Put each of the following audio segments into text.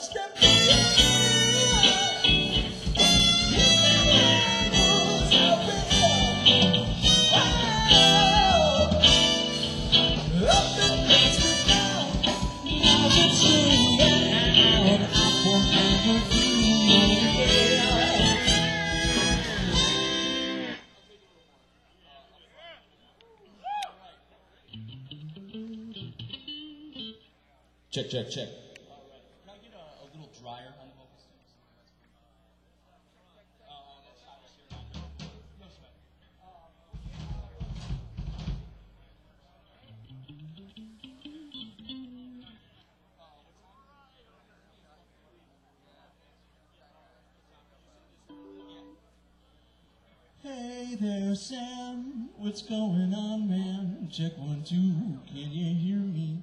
Check, check, check. Can I get a little drier on the vocals? No sweat. Hey there, Sam. What's going on, man? Check 1, 2. Can you hear me?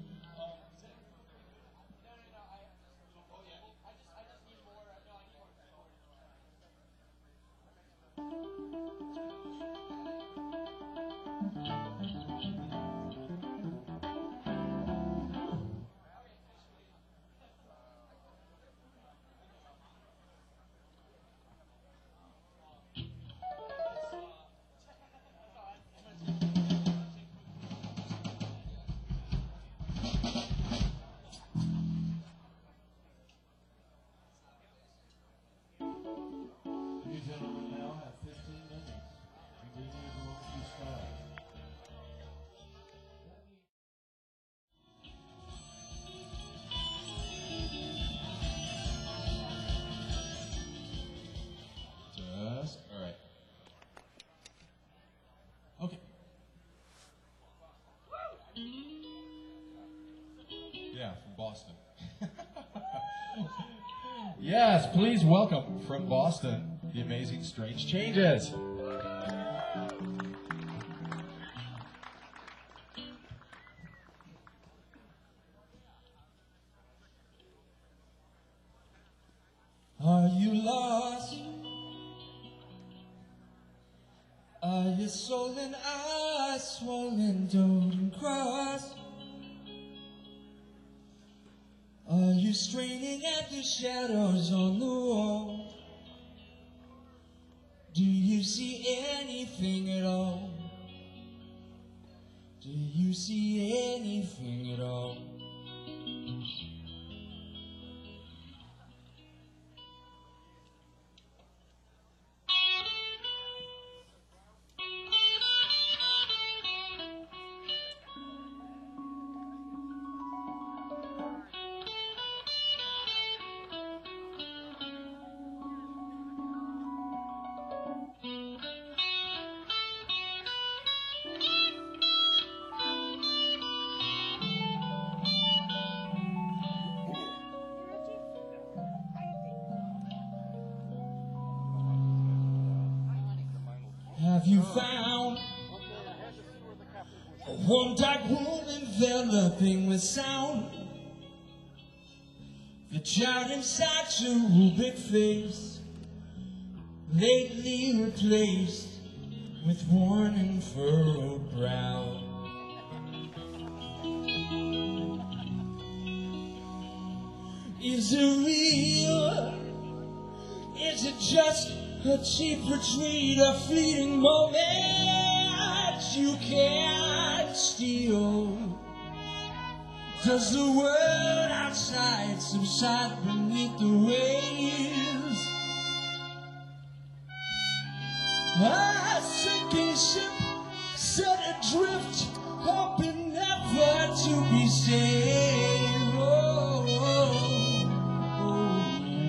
Yeah, from Boston. Yes, please welcome from Boston, the amazing Strange Changes. Are you lost? Are your soul and eyes swollen, don't and cross? Are you straining at the shadows on the wall? Do you see anything at all? Do you see anything at all? Have you found a warm dark room enveloping with sound? The child inside your rubric face, lately replaced with worn and furrowed brow. Is it real? Is it just a cheap retreat, a fleeting moment you can't steal? Does the world outside subside beneath the waves? A sinking ship set adrift, hoping never to be saved. Oh, oh, oh.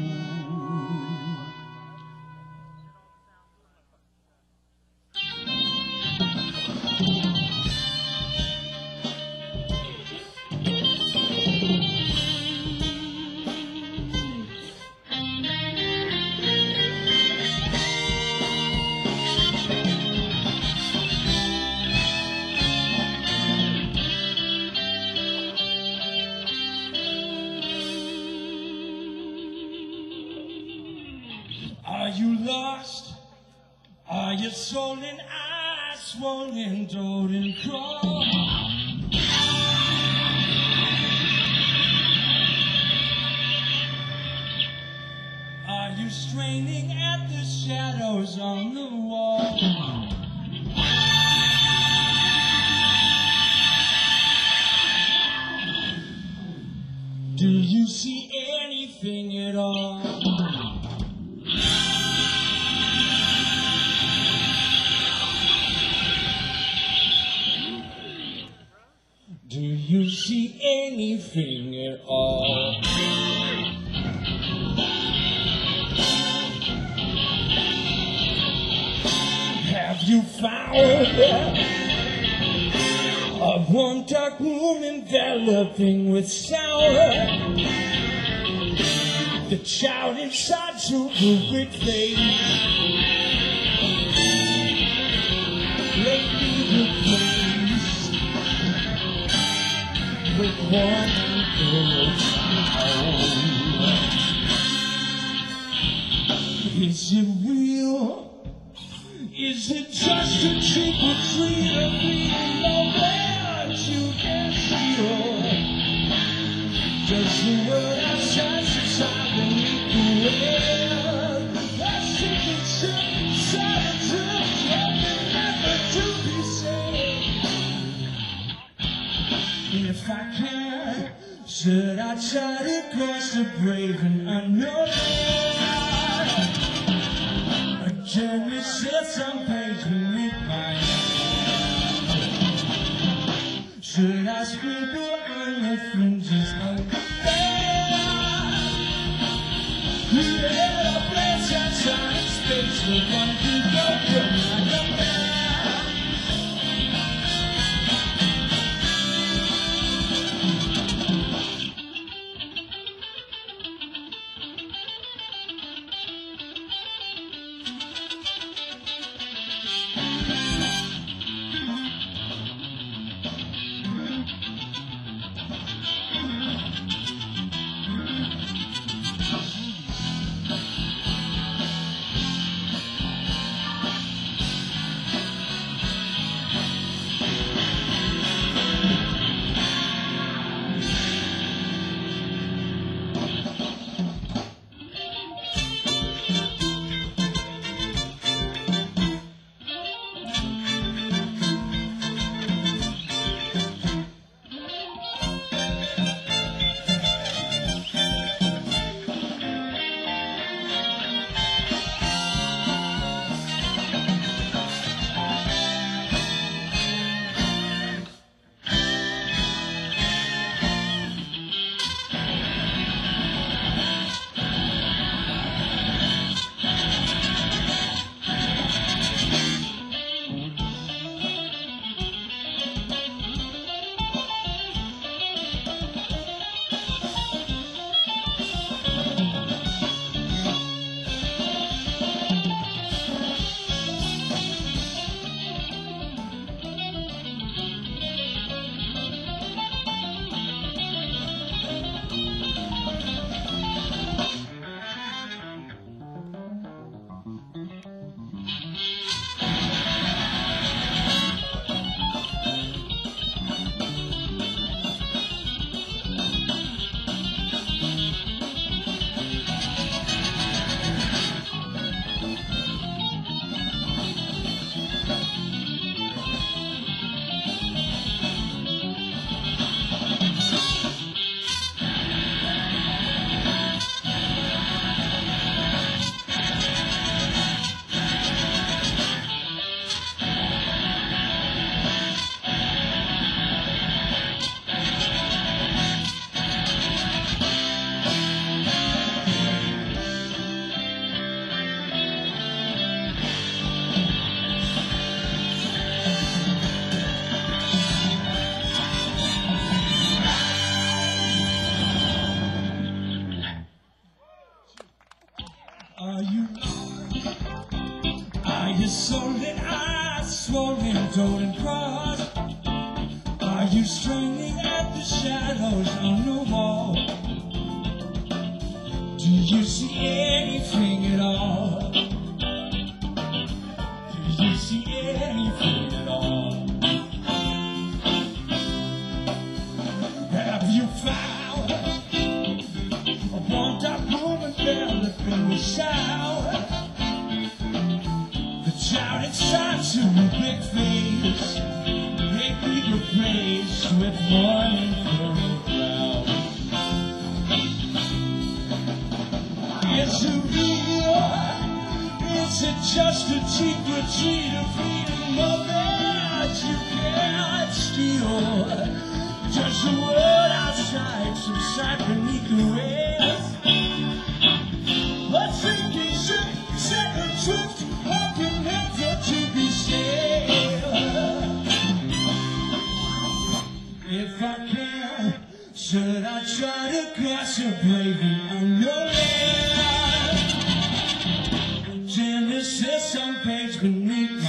Are you lost? Are your soul and eyes swollen, don't and crawl? straining at the shadows on the wall? Do you see anything at all? Do you see anything at all? Have you found a warm dark room enveloping with sound? The child inside to replace, lately replaced with one little child. Is it real? Is it just a trick or treat? Or we don't know where to get steal? Does the world outside society beneath the air? That secret solitude, never to be saved. If I can, should I try to cross the brave and unknown? Journey sits on page beneath my hand. Should I scribble on the fringes of the band? Create a place outside in space where one can go from like a man. Are you swollen eyes, swollen golden cross? Are you straining at the shadows on the wall? Do you see anything at all? Do you see anything at all? Have you found a warmed up room enveloping the sound? with morning for a crowd. Is it real? Is it just a cheap retreat of freedom of that you can't steal? Just a word outside, subside beneath the waves. A sinking ship set adrift, walking never to be saved. If I can, should I try to cross a bravely unknown land? Genesis on page beneath my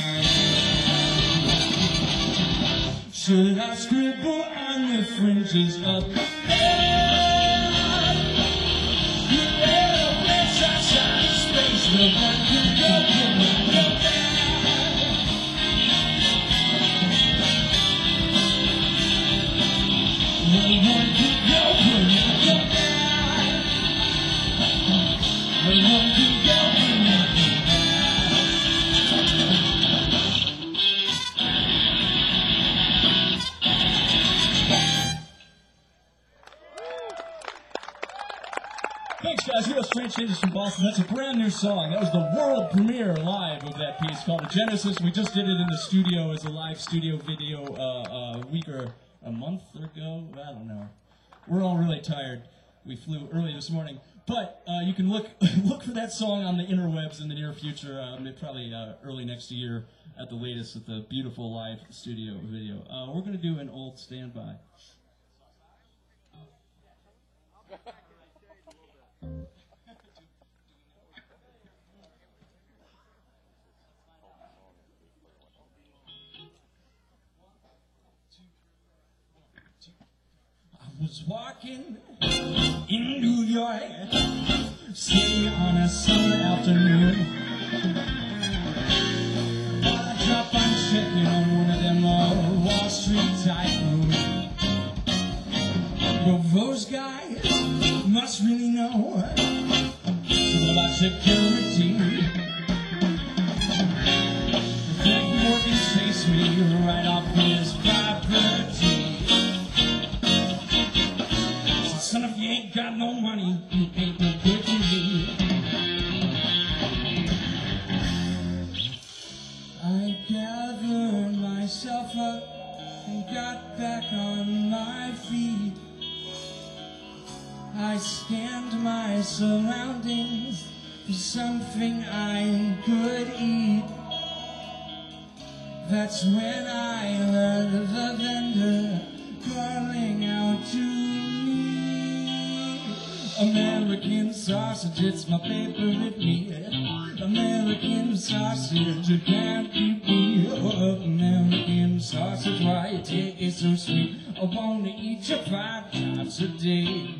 hand. Should I scribble on the fringes of the land? You better place outside of space, no one can go back. No one can go back. No one can go back. Thanks, guys. Real Strange Changes from Boston. That's a brand new song. That was the world premiere live of that piece called Genesis. We just did it in the studio as a live studio video a week or a month ago. I don't know. We're all really tired. We flew early this morning. But you can look for that song on the interwebs in the near future, probably early next year at the latest with the beautiful live studio video. We're going to do an old standby. I was walking in New York City on a summer afternoon. I dropped on checking on one of them Wall Street tycoons. Well, those guys must really know about security. Frank Morgan chased me right off his property. Son, if you ain't got no money, you ain't no good to me. I gathered myself up and got back on my feet. I scanned my surroundings for something I could eat. That's when I heard the vendor calling out to me. American sausage, it's my favorite meat. American sausage, it can't beat me. Oh, American sausage, why you take it so sweet? I wanna eat you 5 times a day.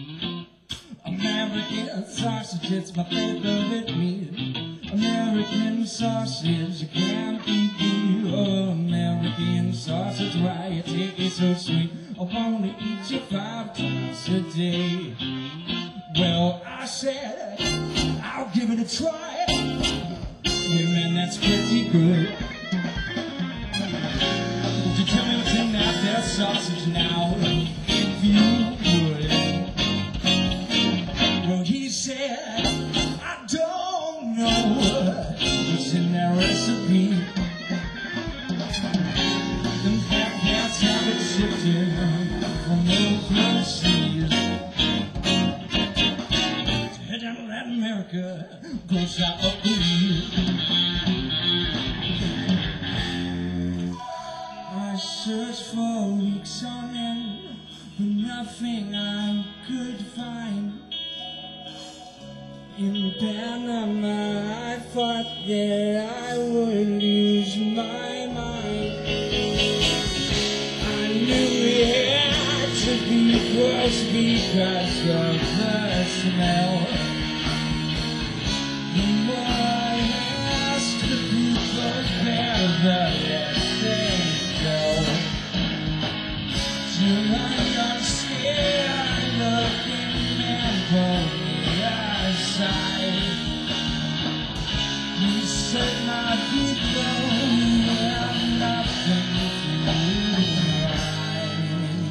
American sausage, it's my favorite meat. American sausage, you can't beat me. Oh, American sausage, why you take it so sweet? I wanna eat you 5 times a day. Well, I said, I'll give it a try. Yeah, man, that's pretty good. Would you tell me what's in that there sausage now, if you would? Well, he said, I don't know what's in that recipe. In fact, that's how it shifted from overseas. Head down to Latin America, go south of Greece. I searched for weeks on end, but nothing I could find. In Panama, I thought that I would lose my mind. I knew it had to be close because of the smell. The more I asked the people there, the less they go. Till I got scared, looking man pulled me aside. He said, my people, you have nothing to hide.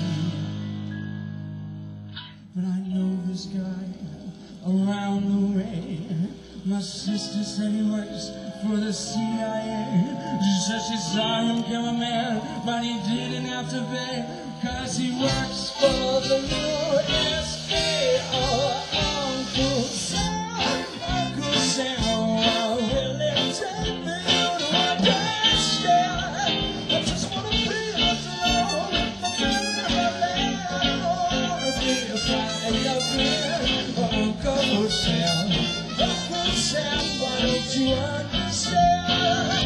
around the way. My sister said he works for the CIA. She said she saw him kill a man, but he didn't have to pay, 'cause he works for the USA. Oh, Uncle Sam, Uncle Sam, will it take me to understand? I just wanna be alone in the land. I wanna be a fireman. Uncle Sam, Uncle Sam, why don't you understand?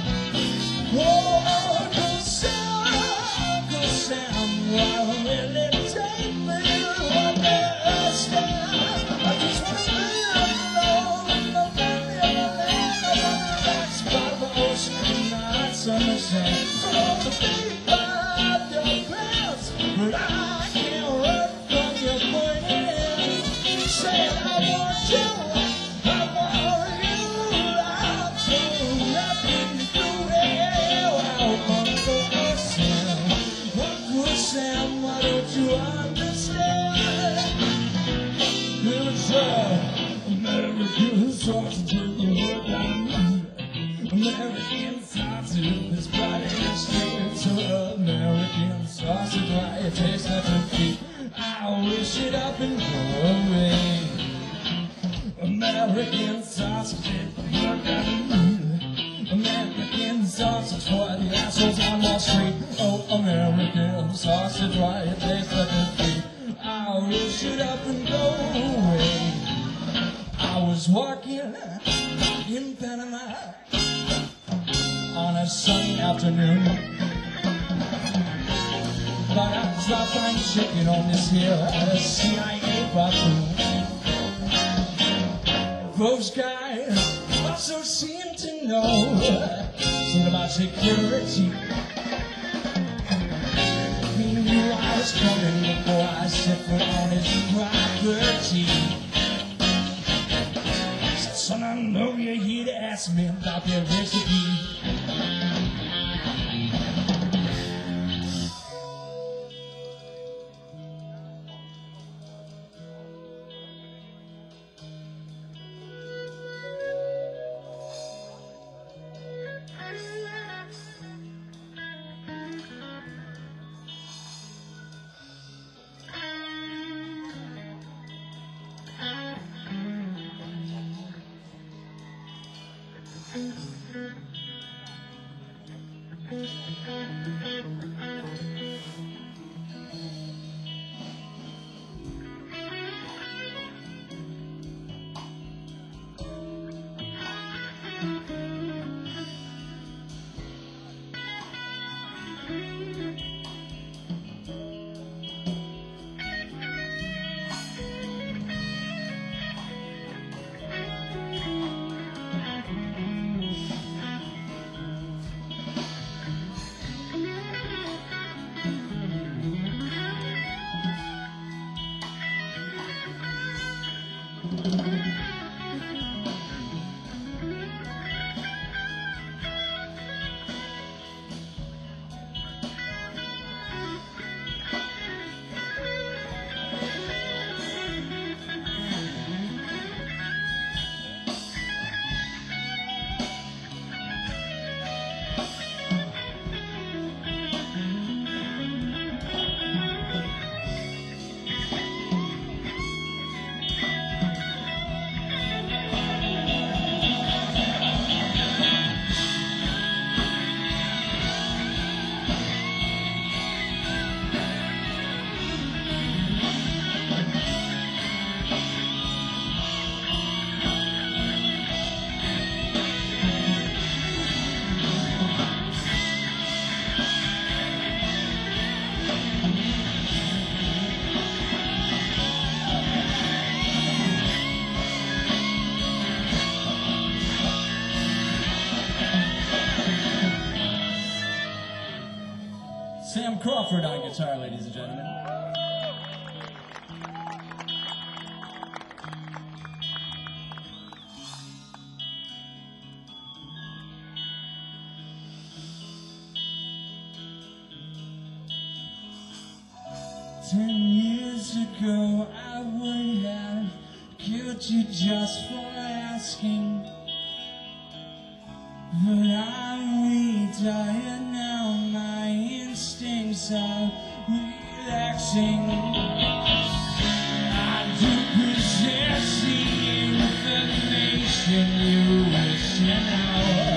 Oh, Uncle Sam, Uncle Sam, why will it take me to understand? I just wanna be alone in the land. I wanna relax by the ocean and not summer sand. So don't think about your plans, but I can't run from your pointing. Say I want you, I want you, I'm so happy to do it. Wow, Uncle Sam, Uncle Sam, why don't you understand? It's American sausage in your hood. American sausage, this body is straight to American sausage. Why it tastes like a feet. I wish it up and go away. American sausage, American sausage for the assholes on Wall Street. Oh, American sausage, why it tastes like a feet. I wish it up and go away. I was walking in Panama on a sunny afternoon, but I dropped my chicken on this hill at a CIA bathroom. Those guys also seem to know something about security. He knew I was coming before I set foot on his property. Said, son, I know you're here to ask me about their recipe. Sam Crawford on guitar, ladies and gentlemen. 10 years ago, I would have killed would you just for asking? But I'm weak, tired now, my instincts are relaxing. I do possess the information you wish to know.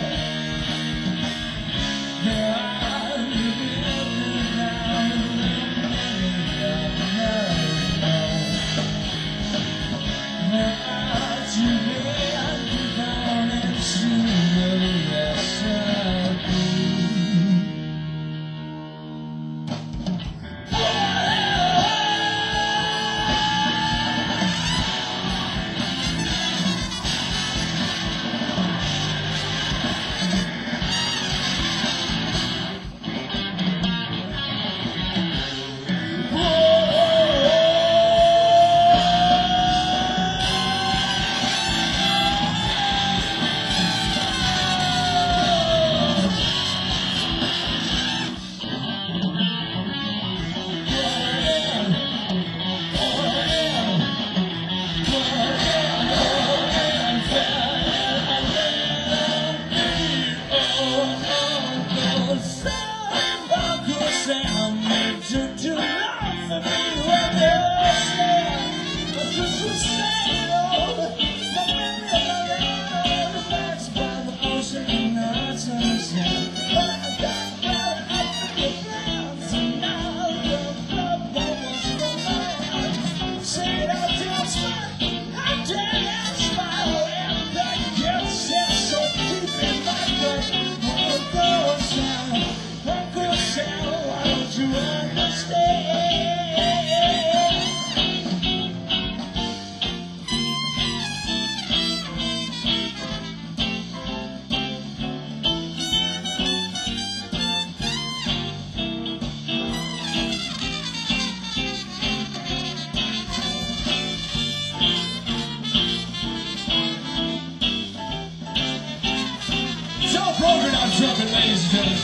Ladies and gentlemen.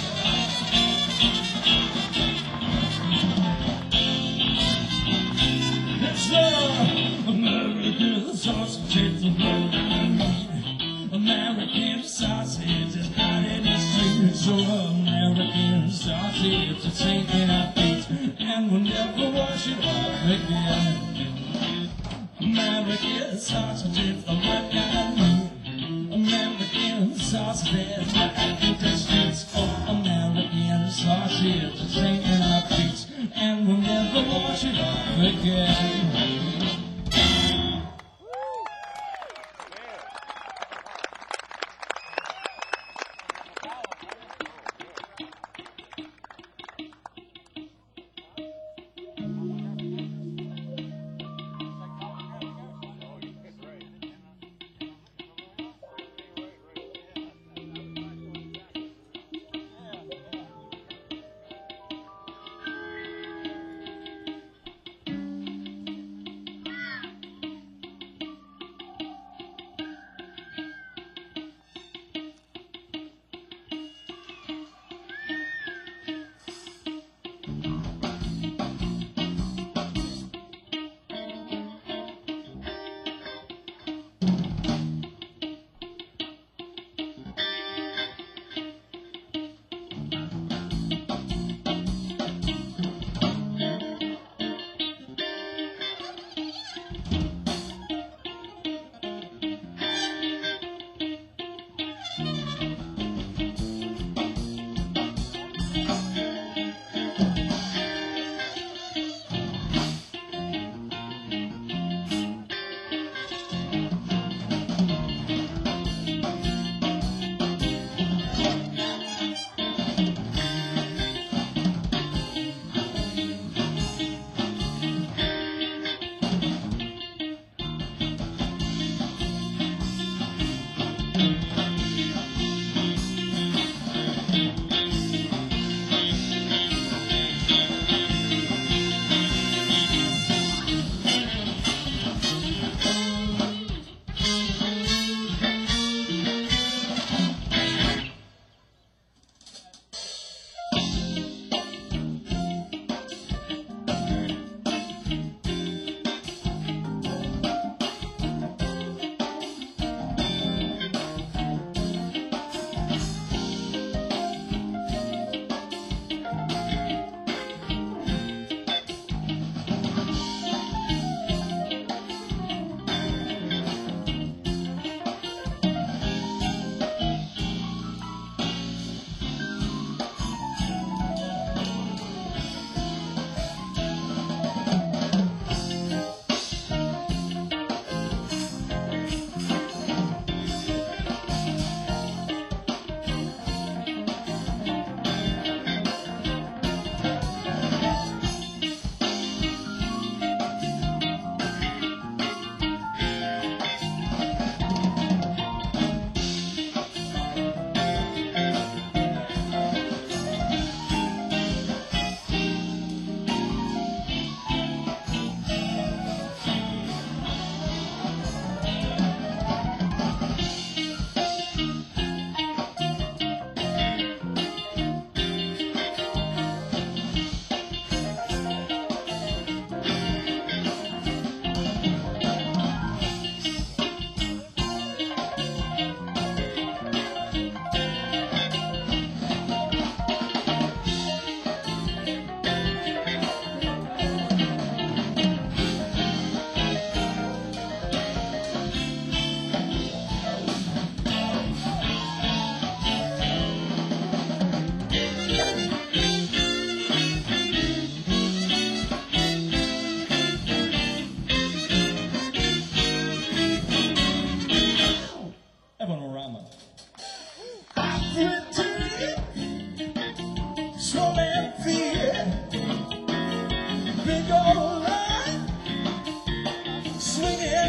It's American sausage, it's the road I need. American sausage is out in the street. So American sausage is taking our feet, and we'll never wash it off again. American sausage is the road I need. American sausage, I think the streets for American sausage is taking our feet, and we'll never wash it off again.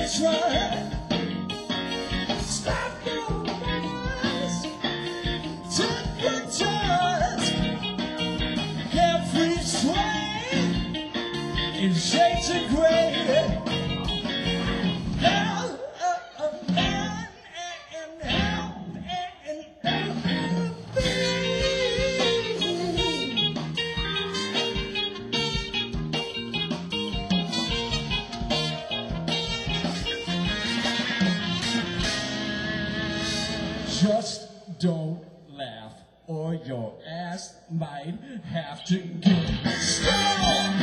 try. Stop your lies. Take your chance. Every sway in shades of gray. Just don't laugh, or your ass might have to get strong.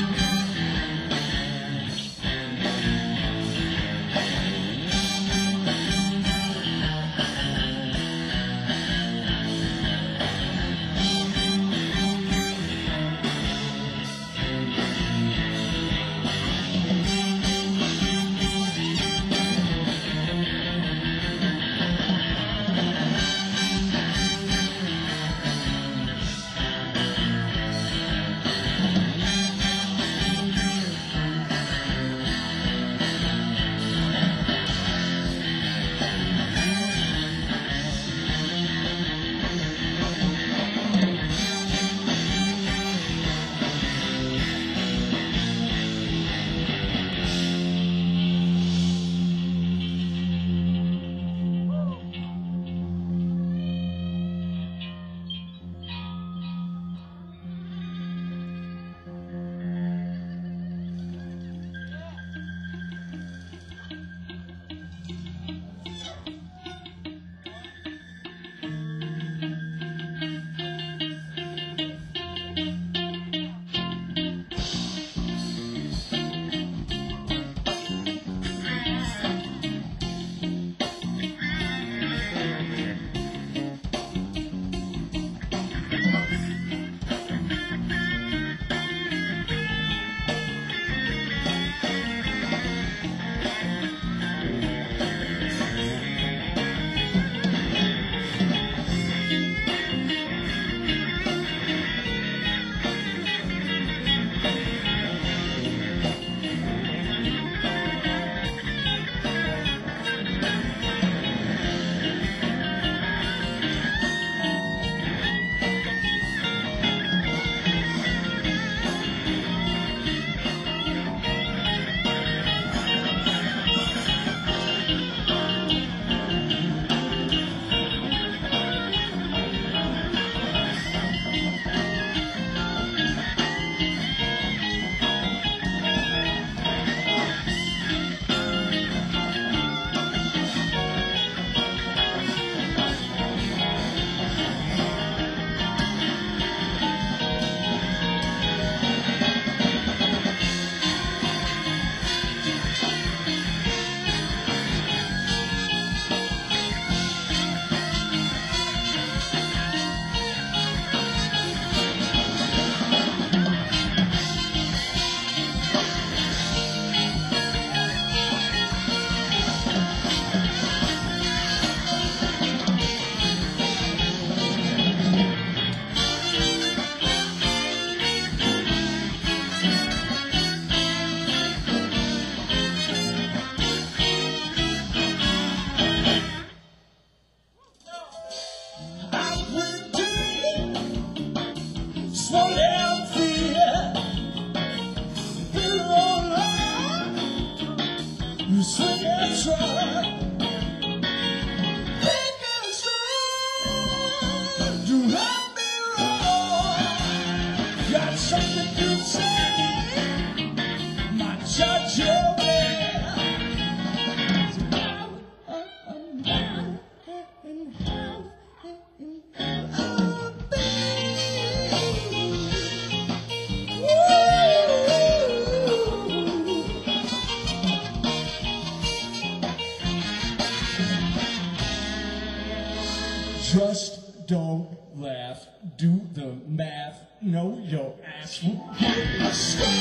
Just don't laugh, do the math, know your ass will get a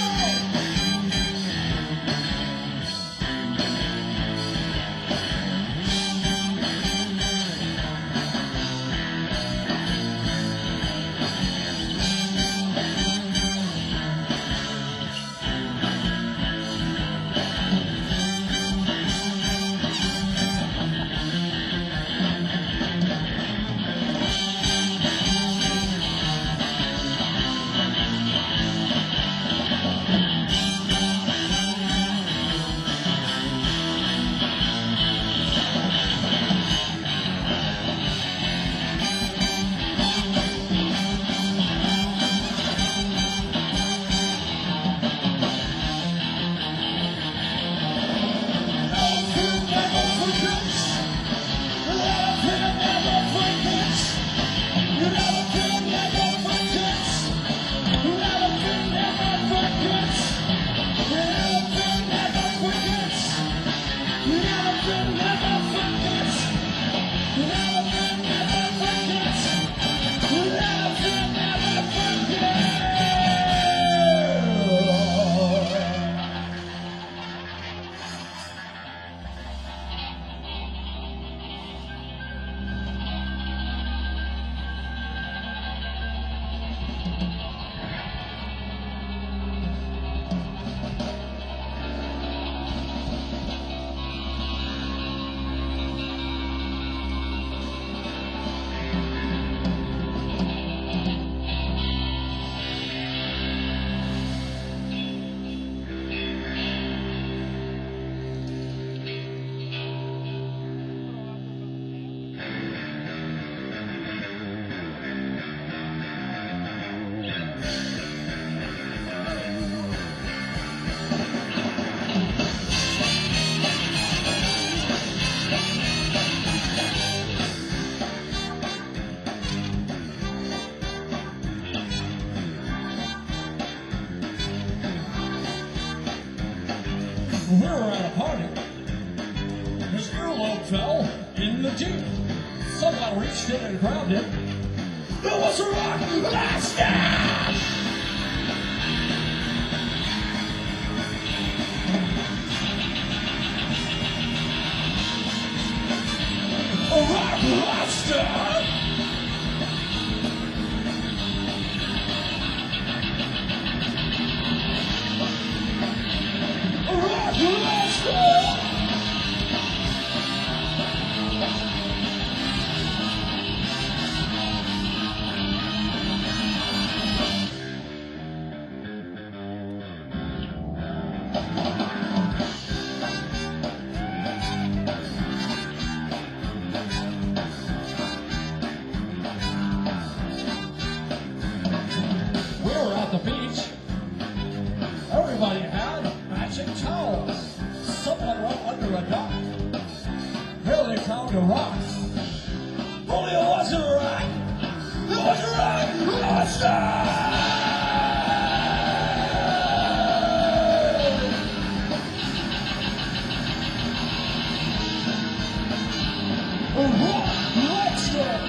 skull. deep. Somehow reached in and grabbed it. It was a rock monster! A rock monster! Everybody had matching towels. Someone went under a dock. Here they found a rock. Only it wasn't a rock. It was a rock monster! A rock monster!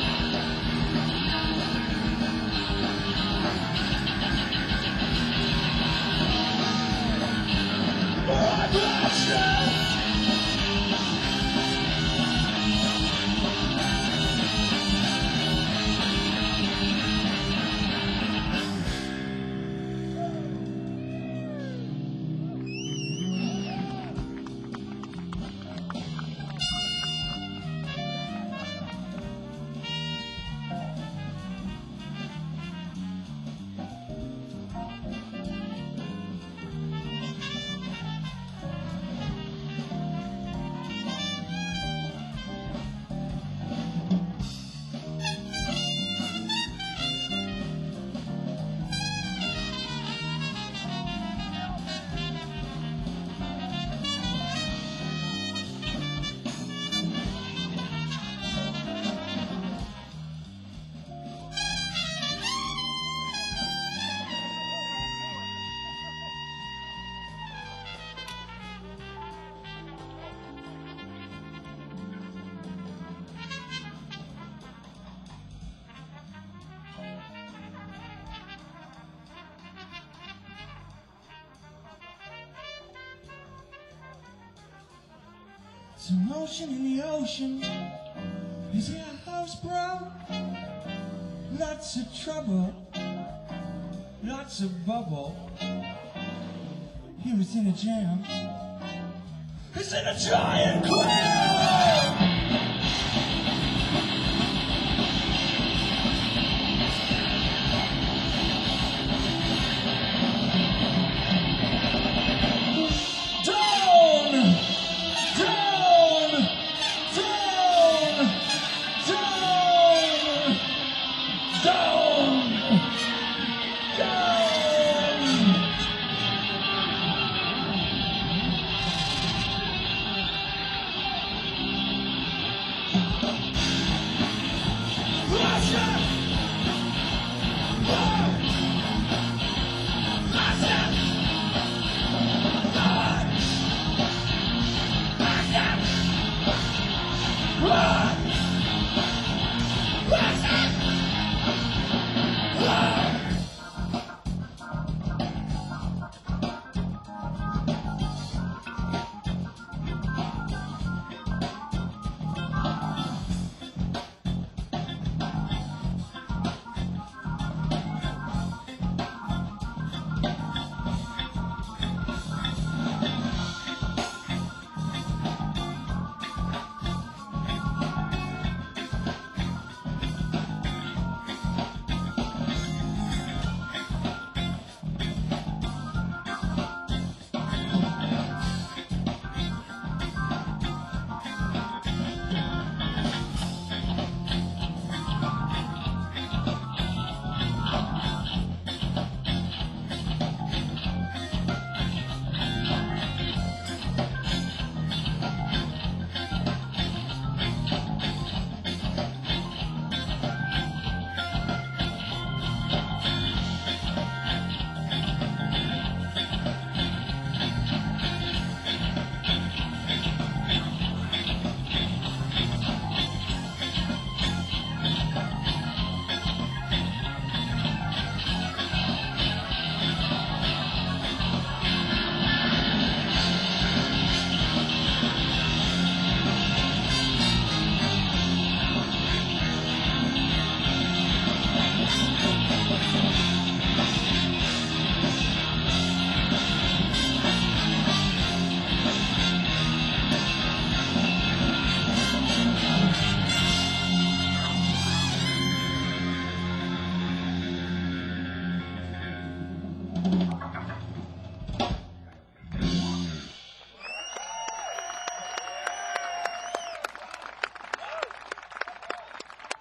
Some motion in the ocean. Is your house broke? Lots of trouble, lots of bubble. He was in a jam. He's in a giant cloud.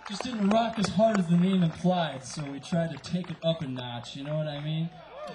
Just didn't rock as hard as the name implied, so we tried to take it up a notch, you know what I mean?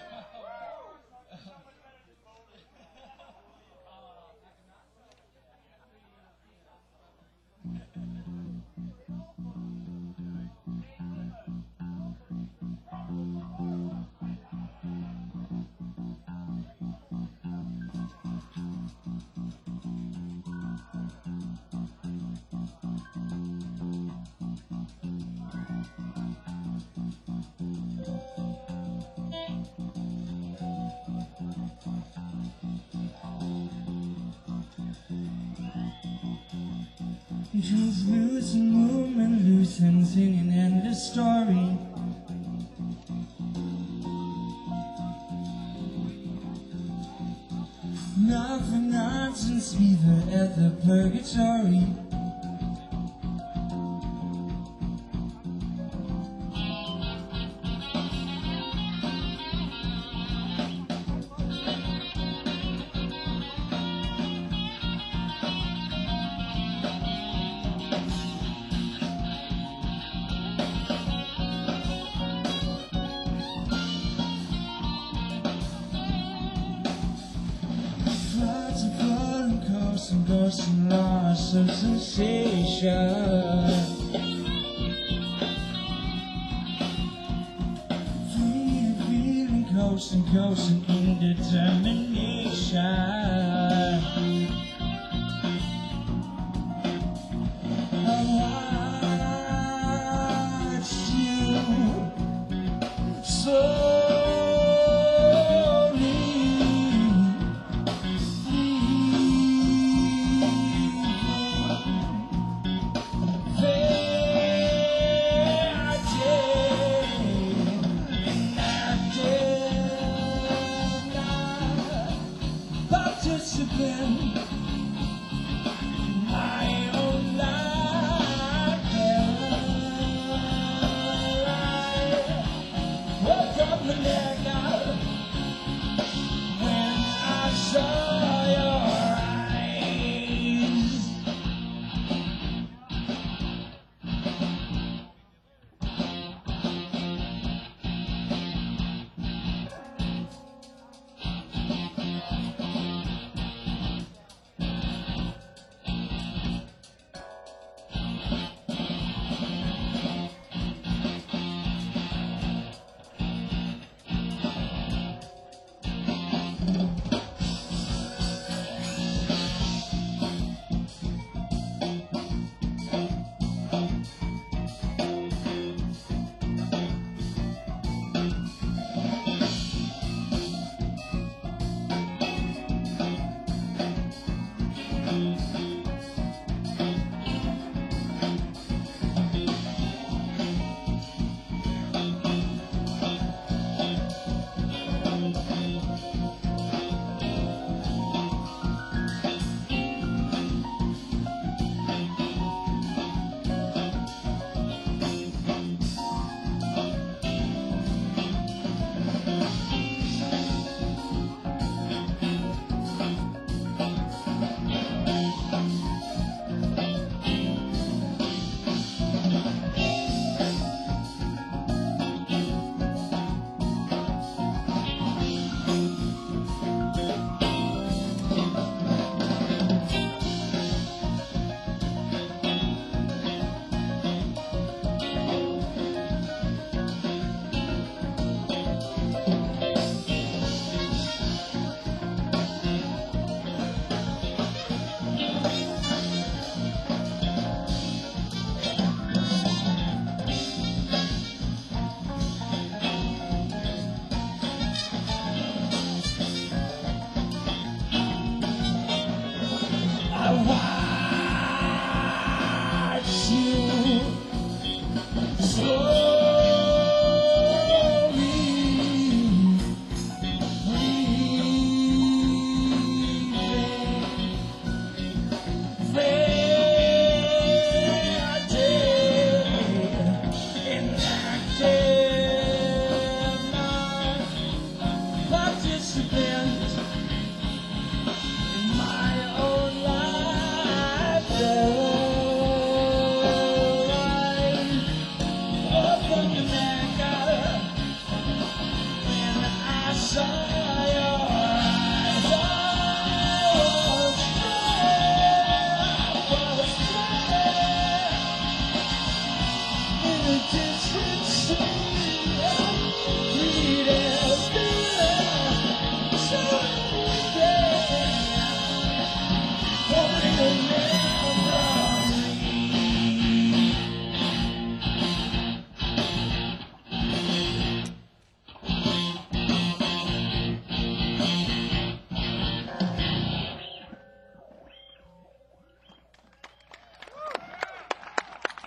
Just loose and movement, loose and singing endless story. Not for nonsense, either at the purgatory. And ghosts and loss of sensation. Free feeling coast and indetermination. I watched you participate.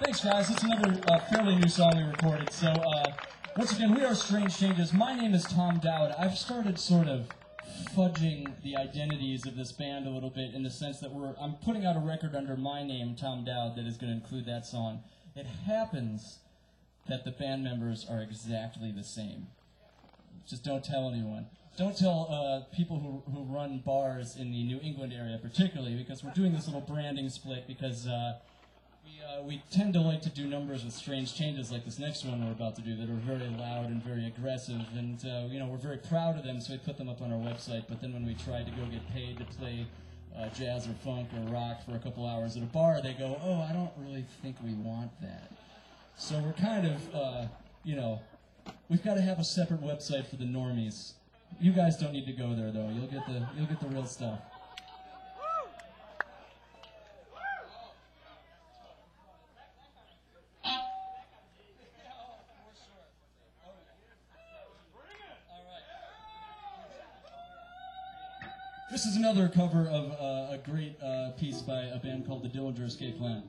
Thanks, guys. It's another fairly new song we recorded. So, once again, we are Strange Changes. My name is Tom Dowd. I've started sort of fudging the identities of this band a little bit in the sense that I'm putting out a record under my name, Tom Dowd, that is going to include that song. It happens that the band members are exactly the same. Just don't tell anyone. Don't tell people who run bars in the New England area particularly, because we're doing this little branding split because we tend to like to do numbers with strange changes like this next one we're about to do that are very loud and very aggressive, and we're very proud of them, so we put them up on our website. But then when we try to go get paid to play jazz or funk or rock for a couple hours at a bar, they go, "Oh, I don't really think we want that." So we're kind of, we've got to have a separate website for the normies. You guys don't need to go there though. You'll get the real stuff. This is another cover of a great piece by a band called the Dillinger Escape Plan.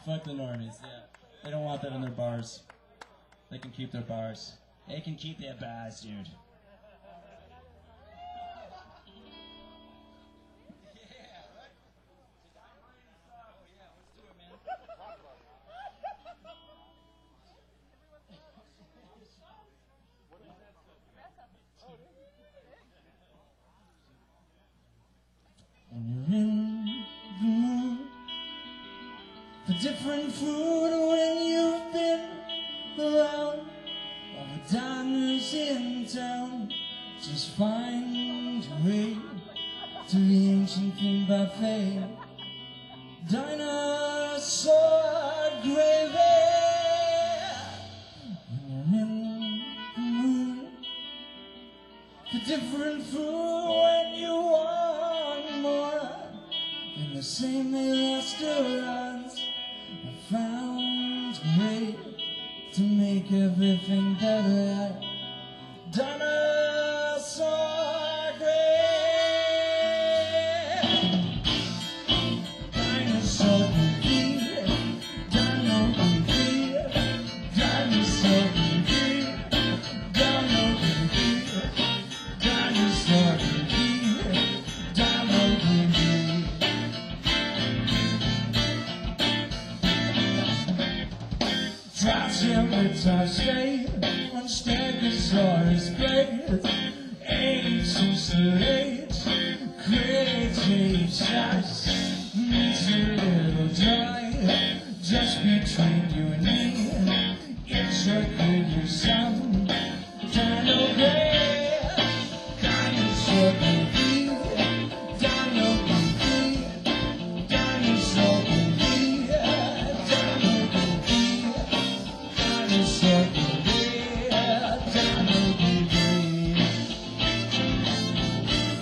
Fuck the normies, yeah. They don't want that in their bars. They can keep their bars. They can keep their bars, dude. When you're in the mood for different food, when you've been around all the diners in town, just find your way to the ancient theme buffet. Dinosaur gravy. When you're in the mood for different food, when you want more in the same restaurants, I found a way to make everything better. Dinosaur gravy. Dinosaur gravy. Dino gravy. Dinosaur gravy. Dino gravy. Dinosaur gravy. Dino gravy. Drops every time stay on Stegosaurus blades. Ancient slates, creative shots. Meets a little dry, just between you and me. It's a good sound. Dino gray, dinosaur baby, dino baby, dinosaur baby, dino baby, dinosaur baby, dino baby.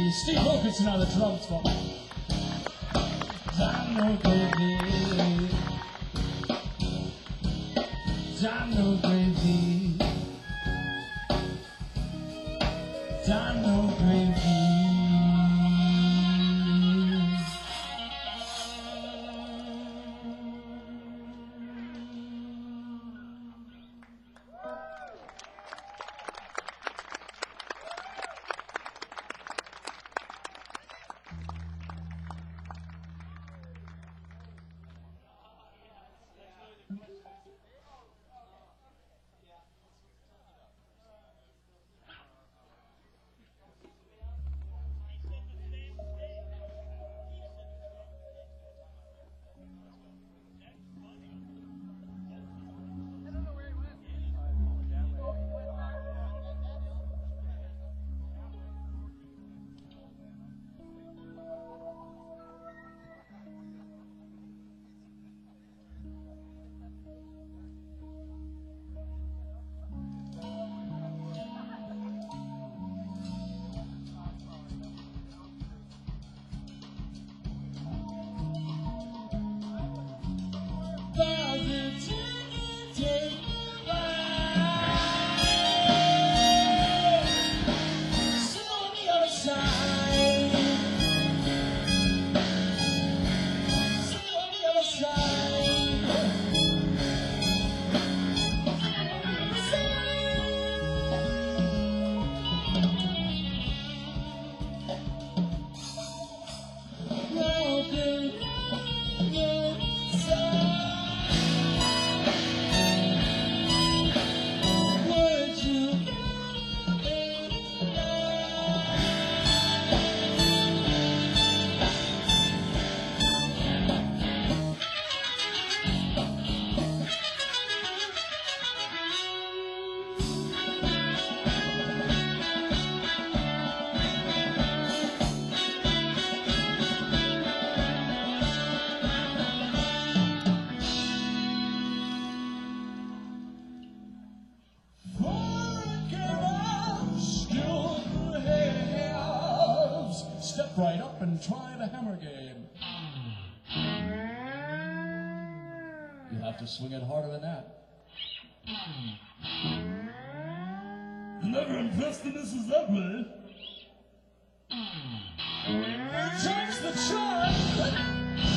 Gravy. Steve Wilkinson on the drums for me. Dino Gravy. Dino Gravy. Dino Gravy. Step right up and try the hammer game. You have to swing it harder than that. Never impressed the Mrs. Everett. Takes the charge.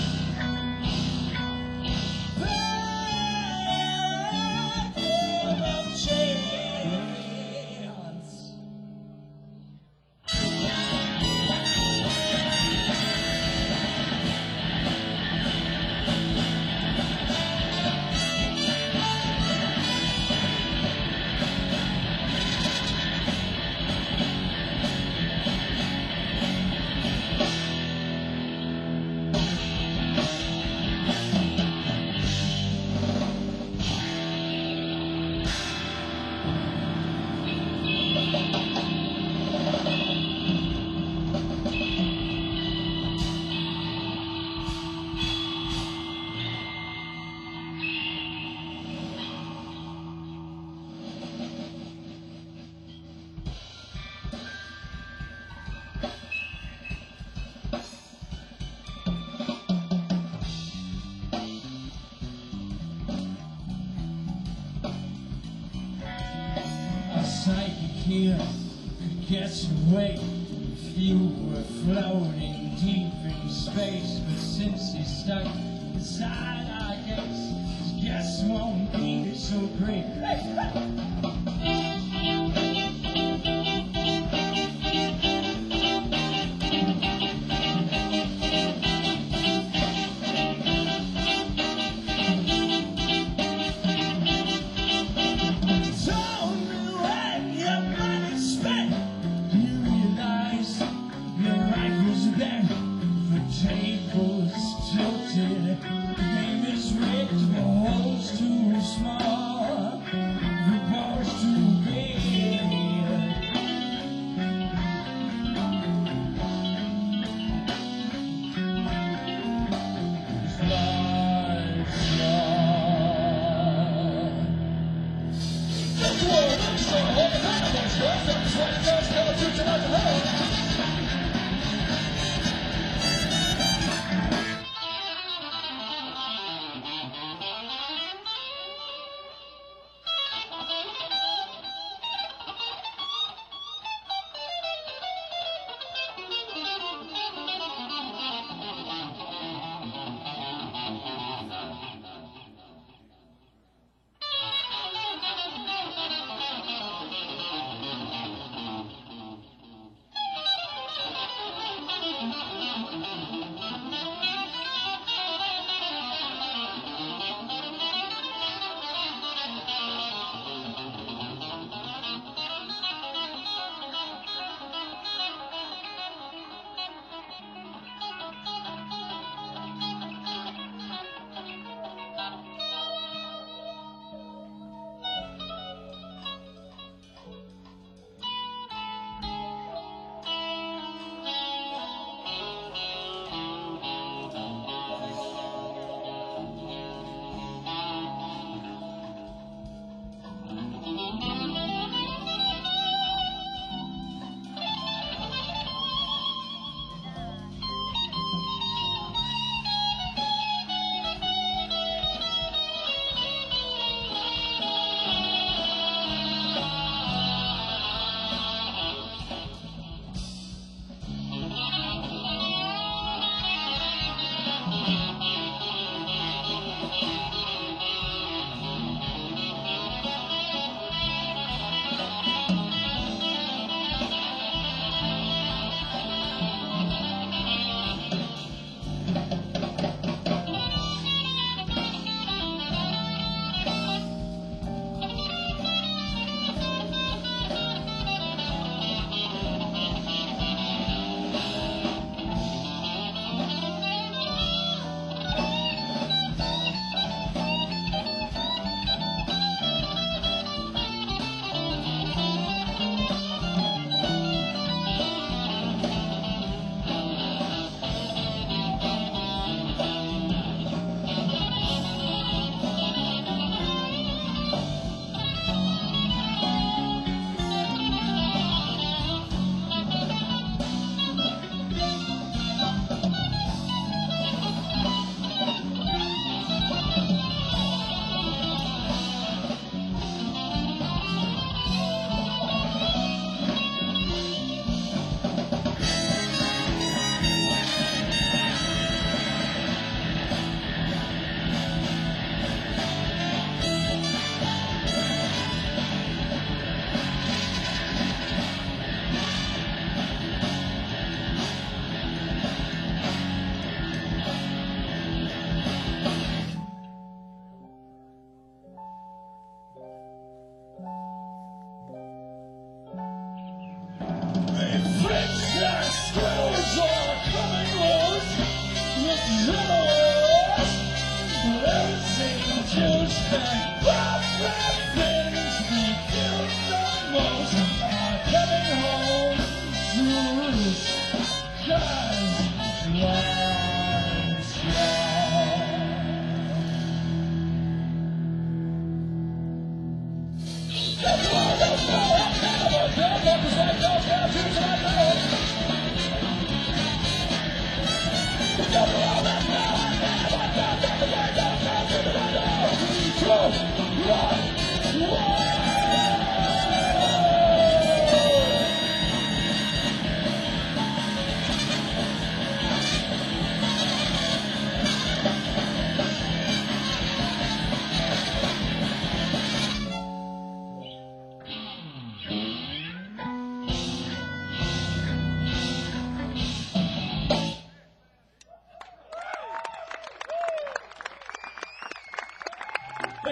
Here could get away if you were floating deep in space, but since he's stuck inside, I guess won't be so great.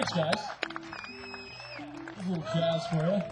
Thanks, guys. A little jazz for you.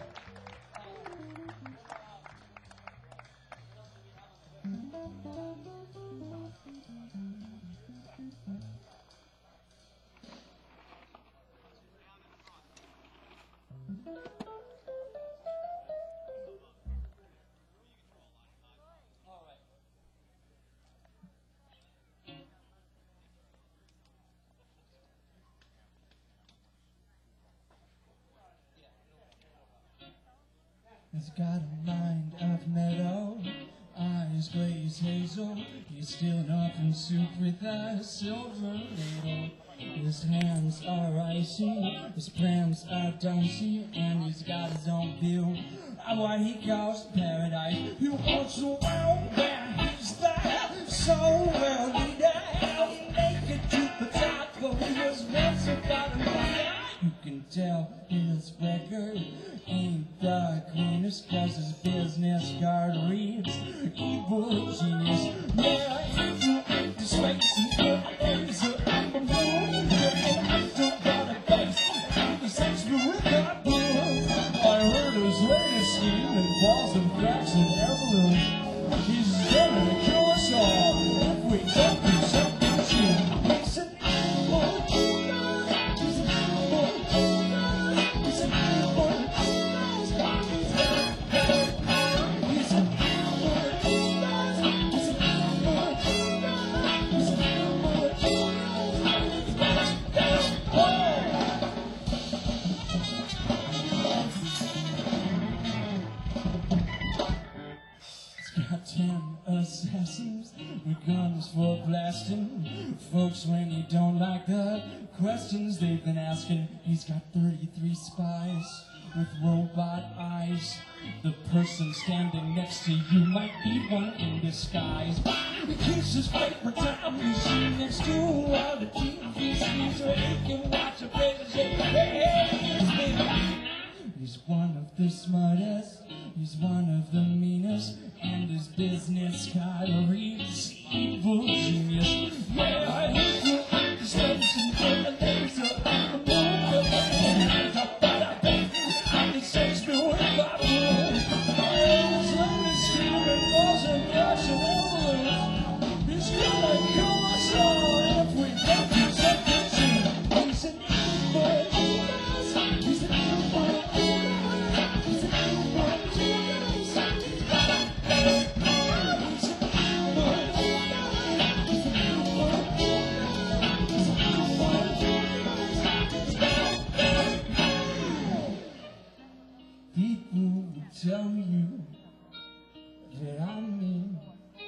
He's got a mind of meadow, eyes glazed hazel. He's still nothing soup with a silver ladle. His hands are icy, his plans are dicey, and he's got his own view of what he calls paradise. He wants to know where he's there, so early down. He make it to the top, but he was once a bottom line. You can tell his record ain't the cleanest, cause his business card reads evil genius. Yeah, evil ain't the space, and he's on the moon, and I don't got a face, and he sends me with that blue. I heard his latest scheme involves some cracks and air balloons. He's gonna kill us all if we don't do something soon. He's an evil genius. He's an evil genius. He's an evil genius. He's an evil genius. He's an evil genius. He's an evil got 10 assassins with guns for blasting folks when you don't like the questions they've been asking. He's got 33 spies with robot eyes. The person standing next to you might be one in disguise. He keeps his paper time machine next to all the TV screens so he can watch a face and say, he's one of the smartest, he's one of the meanest, and his business card reads evil genius. Yeah, he will act the station for the laser on the moon, and top of that thing, and he says me with my moon. His latest screaming balls and gas and ambulance. He's gonna kill us all if we don't do something soon. He's an evil genius. He's an evil genius. He's an evil genius. People will tell you that I'm mean.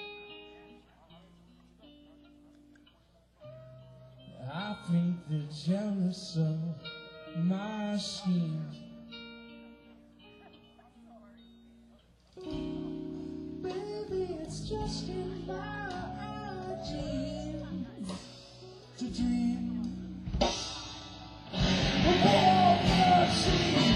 I think they're jealous of my schemes. Maybe it's just in my genes to dream of all the seas.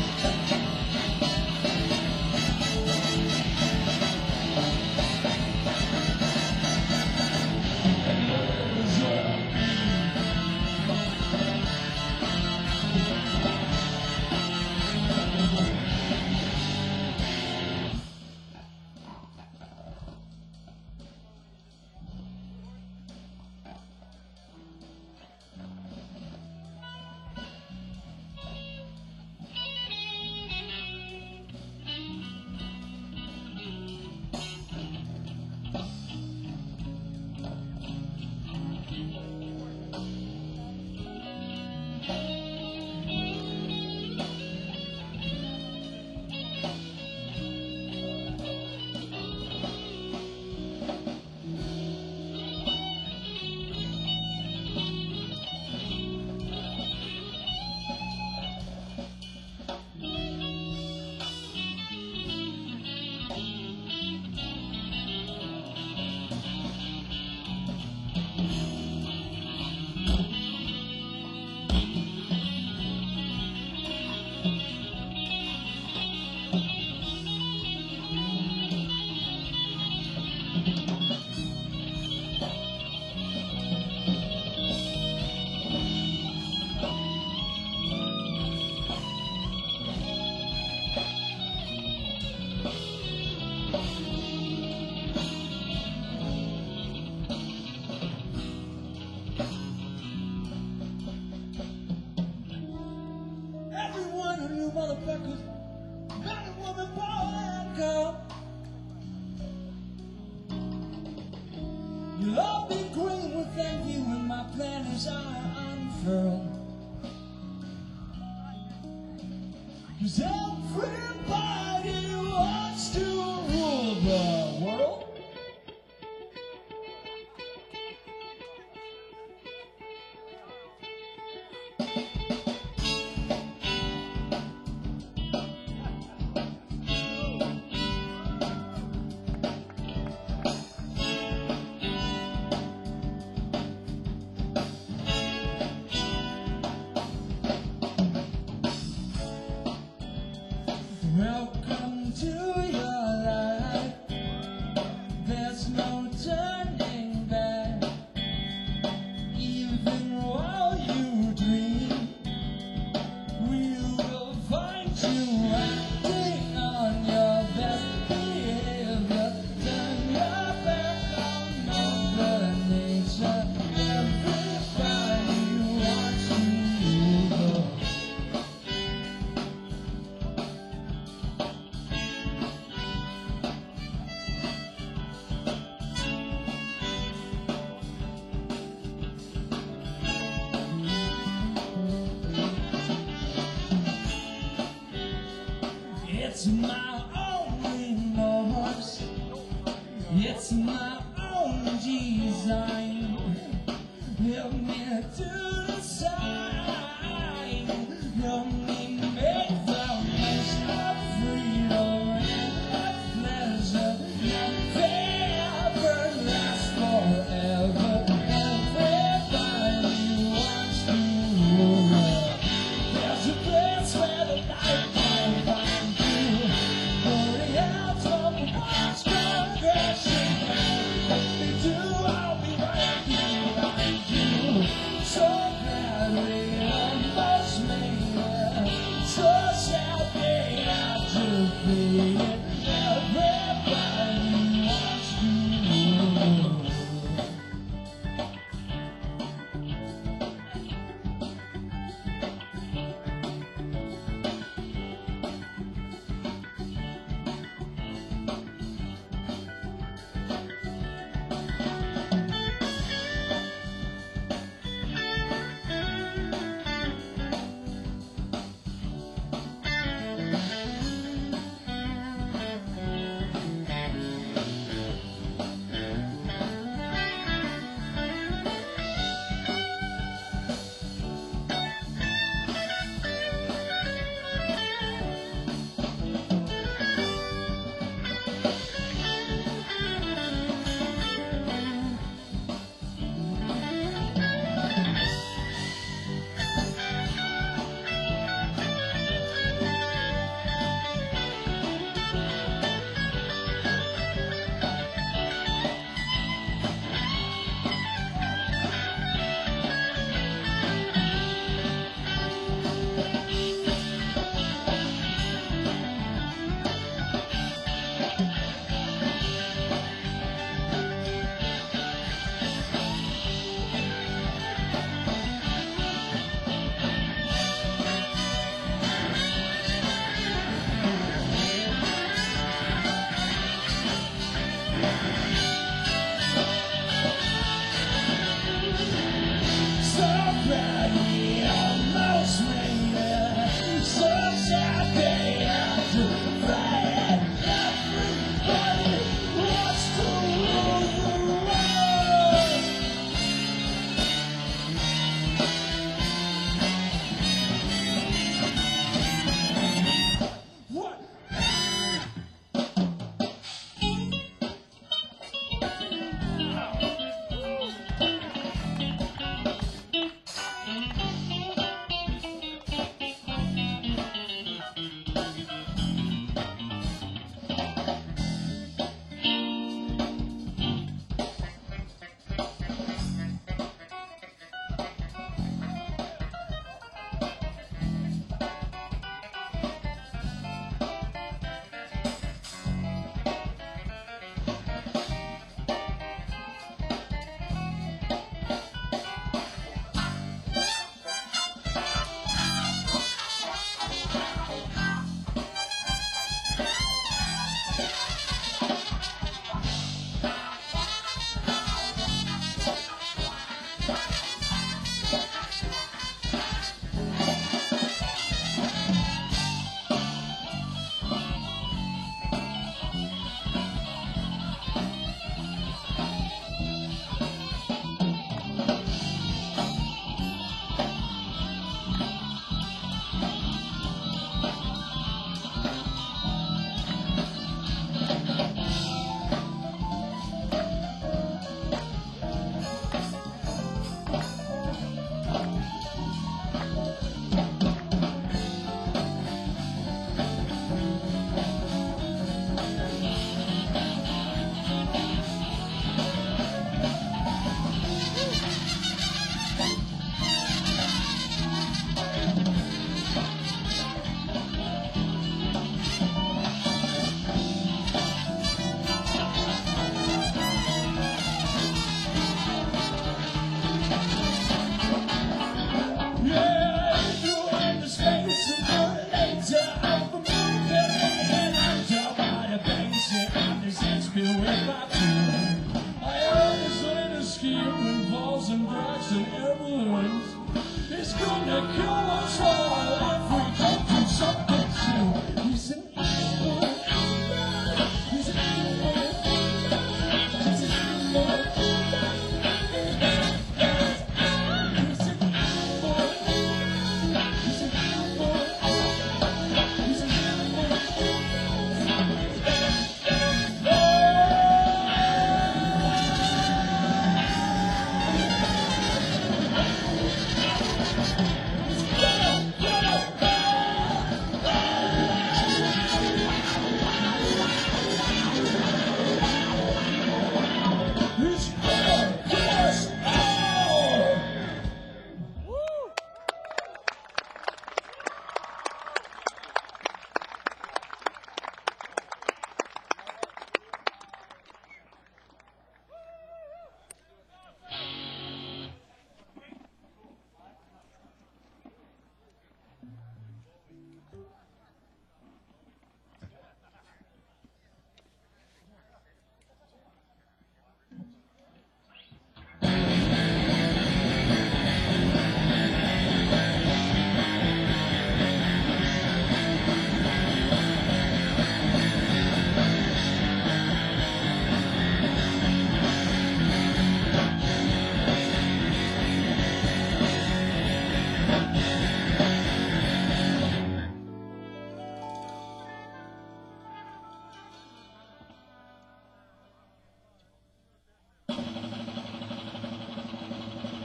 You'll all be green with envy when my plan is unfurled. 'Cause everybody wants to rule the world. Welcome to your life. There's no turning back. Even while you dream, we will find you acting on your best behavior. Turn your back on Mother Nature. Everybody wants to rule. It's my own remorse. It's my own design. Help me to decide. Help me make the most of freedom and pleasure. Nothing ever lasts forever. Everybody wants to rule. There's a place where the light can find you.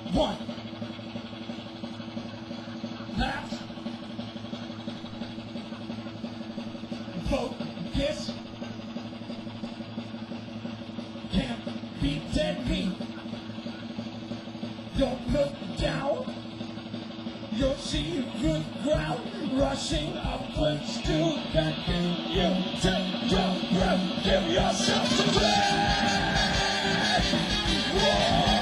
One. Left. Focus. Can't be dead meat. Don't look down. You'll see a good crowd rushing upwards to beckon you. Take your breath, give yourself to breath. Whoa.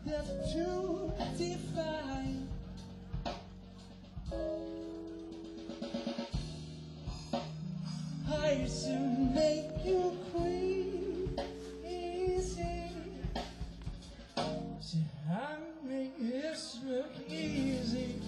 left to define. I used to make you crazy. See, I make this look easy.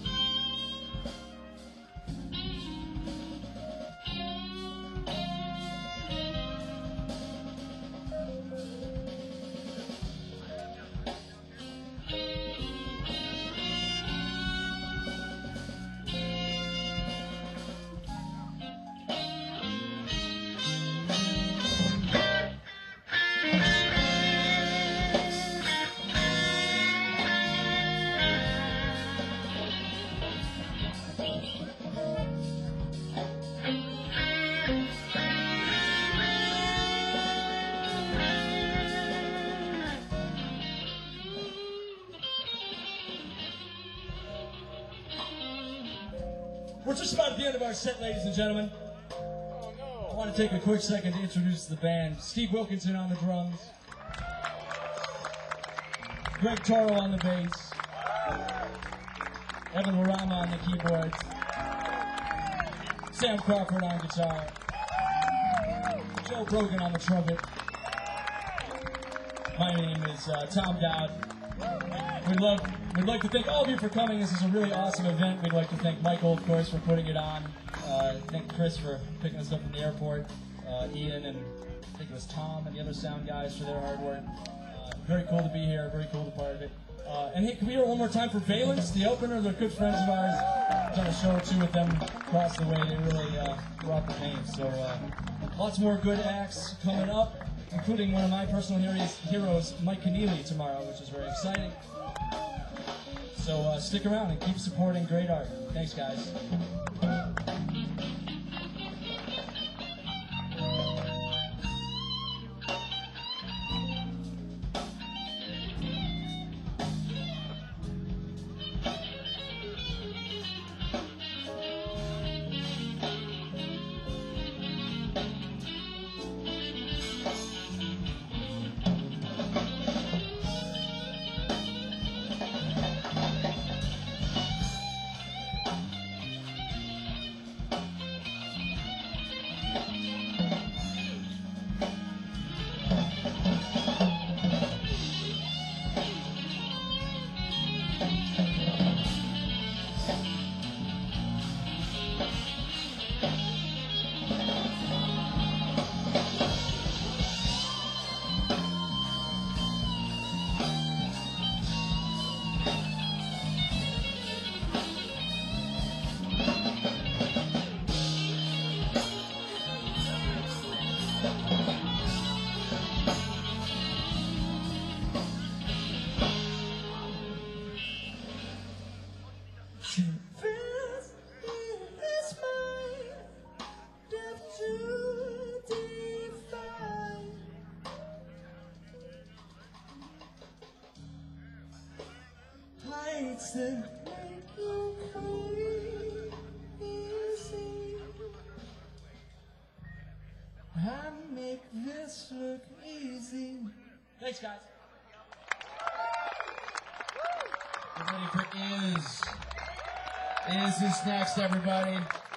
We're just about at the end of our set, ladies and gentlemen. I want to take a quick second to introduce the band. Steve Wilkinson on the drums. Greg Toro on the bass. Evan Larama on the keyboards. Sam Crawford on guitar. Joe Brogan on the trumpet. My name is Tom Dowd. We'd like to thank all of you for coming. This is a really awesome event. We'd like to thank Michael, of course, for putting it on. Thank Chris for picking us up from the airport. Ian and I think it was Tom and the other sound guys for their hard work. Very cool to be here. Very cool to be part of it. And hey, can we hear one more time for Valence, the opener? They're good friends of ours. I've done a show or two with them across the way. They really brought the pain. So lots more good acts coming up, including one of my personal heroes, Mike Keneally, tomorrow, which is very exciting. So stick around and keep supporting great art. Thanks, guys. Heights that make you crazy. I make this look easy. Thanks, guys. Get ready for Is. Is next, everybody.